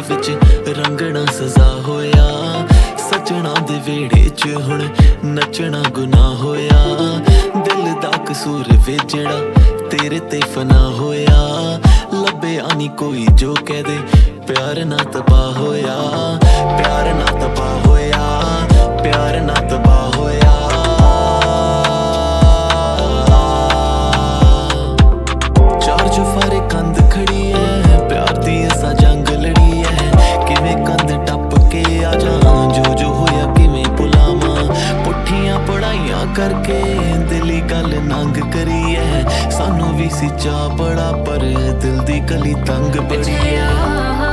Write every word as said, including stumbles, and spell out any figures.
विच रंगना सजा होया। सजना दे वेड़े च हुण नचना गुनाह होया। दिल दा कसूर वे जेड़ा तेरे ते फना होया। लभया नी कोई जो कह दे प्यार ना तबाह होया। प्यार ना तबाह होया, प्यार ना तबाह होया। चार चुफारे कंध खड़ी है, प्यार दी असा जंग लड़ी है। किवें कंध टप के आ जां, जो जो होया किवें भुलावां। पुठियां पढ़ाइयां करके दिली गल नंग करी है। सानू भी सी चा बड़ा पर दिल दी गली तंग बड़ी है।